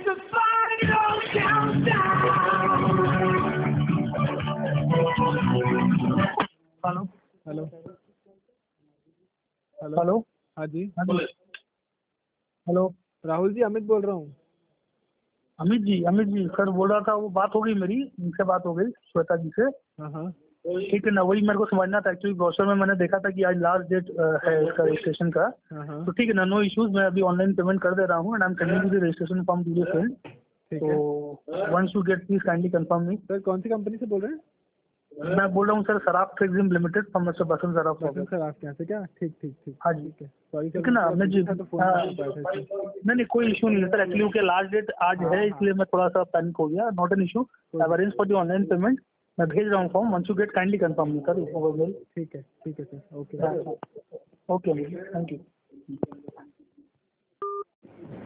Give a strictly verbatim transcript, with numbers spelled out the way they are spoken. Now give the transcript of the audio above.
the final countdown. Hello hello hello hello हाँ जी hello Rahul ji, Amit बोल रहा हूँ। अमित जी अमित जी सर बोल रहा था, वो बात हो गई मेरी, उनसे बात हो गई श्वेता जी से। हाँ हाँ ठीक है ना, वही मेरे को समझना था। एक्चुअली ब्रोशर में मैंने देखा था कि आज लास्ट डेट है इसका रजिस्ट्रेशन का। हाँ हाँ तो ठीक है ना, नो इश्यूज, मैं अभी ऑनलाइन पेमेंट कर दे रहा हूँ and I am sending you the registration form to the filled. ठीक है तो once you get please kindly confirm me. Sir, कौन सी कंपनी से बोल रहे हैं? मैं बोल रहा हूँ sir, Saraf trades limited from mister Basant Saraf Basant sir. Sir, आपके यहाँ से क्या? ठीक ठीक ठीक हाँ जी ठीक है। सॉरी सर, ठीक है ना थोड़ा अमित बिजी जी। था तो फोन हाँ, नहीं कर पाया था इसलिए। नहीं नहीं कोई इशू नहीं है सर, एक्चुअली उसके लास्ट डेट आज हाँ, है हाँ। इसलिए मैं थोड़ा सा पैनिक हो गया। Not an issue, I arrange for the online payment. मैं भेज रहा हूँ form, once you get kindly confirm me sir over mail. ठीक है ठीक है sir, okay. Okay thank you.